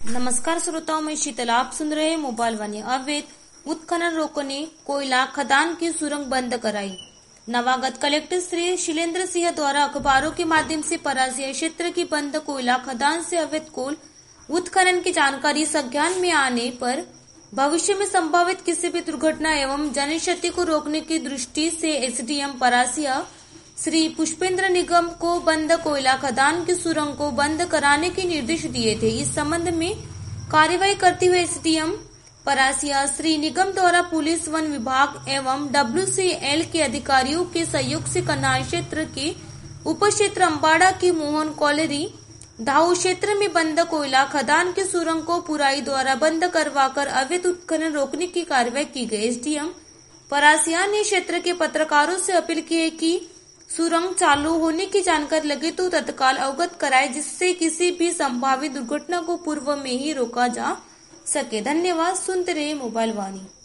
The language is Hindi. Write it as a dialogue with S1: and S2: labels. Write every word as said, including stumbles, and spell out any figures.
S1: नमस्कार श्रोताओं, मैं शीतल। आप सुन रहे हैं मोबाइल वाणी। अवैध उत्खनन रोकने कोयला खदान की सुरंग बंद कराई। नवागत कलेक्टर श्री शैलेंद्र सिंह द्वारा अखबारों के माध्यम से परासिया क्षेत्र की बंद कोयला खदान से अवैध कोल उत्खनन की जानकारी संज्ञान में आने पर भविष्य में संभावित किसी भी दुर्घटना एवं जनक्षति को रोकने की दृष्टि से एसडीएम परासिया श्री पुष्पेंद्र निगम को बंद कोयला खदान की सुरंग को बंद कराने के निर्देश दिए थे। इस संबंध में कार्यवाही करते हुए एसडीएम परासिया श्री निगम द्वारा पुलिस, वन विभाग एवं डब्ल्यूसीएल के अधिकारियों के सहयोग से करनाल क्षेत्र के उप क्षेत्र अम्बाड़ा की मोहन कॉलेरी दाऊ क्षेत्र में बंद कोयला खदान की सुरंग को पुराई द्वारा बंद करवाकर अवैध उत्खनन रोकने की कार्यवाही की गई। एसडीएम परासिया ने क्षेत्र के पत्रकारों से अपील की है कि सुरंग चालू होने की जानकारी लगे तो तत्काल अवगत कराए, जिससे किसी भी संभावित दुर्घटना को पूर्व में ही रोका जा सके। धन्यवाद। सुनते रहिए मोबाइल वाणी।